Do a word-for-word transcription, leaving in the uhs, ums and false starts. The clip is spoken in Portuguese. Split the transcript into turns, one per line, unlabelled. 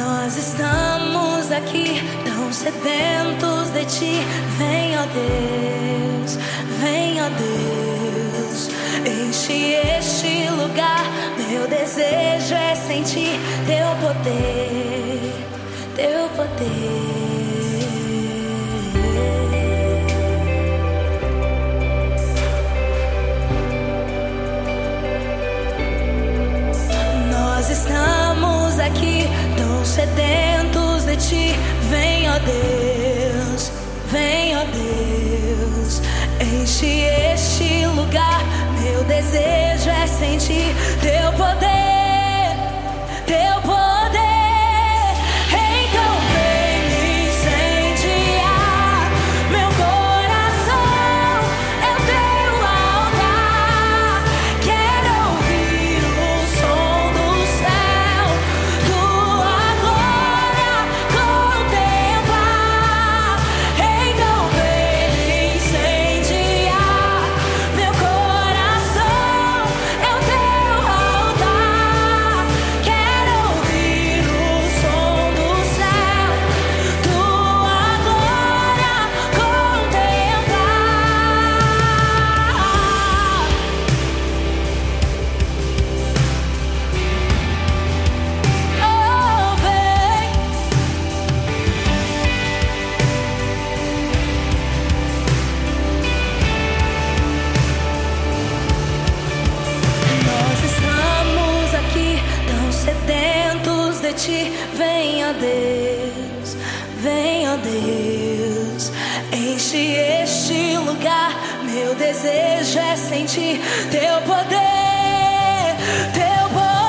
Nós estamos aqui tão sedentos de ti. Vem, ó Deus, vem, ó Deus, enche este lugar. Meu desejo é sentir teu poder, teu poder. Nós estamos aqui tão sedentos de ti. Vem, ó Deus, vem, ó Deus, enche este lugar. Meu desejo é sentir teu poder, teu poder. Então vem me incendiar. Meu coração é o teu altar. Quero ouvir o som do céu, tua glória contemplar. Então vem me incendiar. Meu coração é o teu altar. Quero ouvir o som do céu, tua glória contemplar. Oh, vem. Nós estamos aqui tão sedentos de ti. Vem, ó Deus, vem, ó Deus, enche este lugar. Meu desejo é sentir teu poder, teu poder.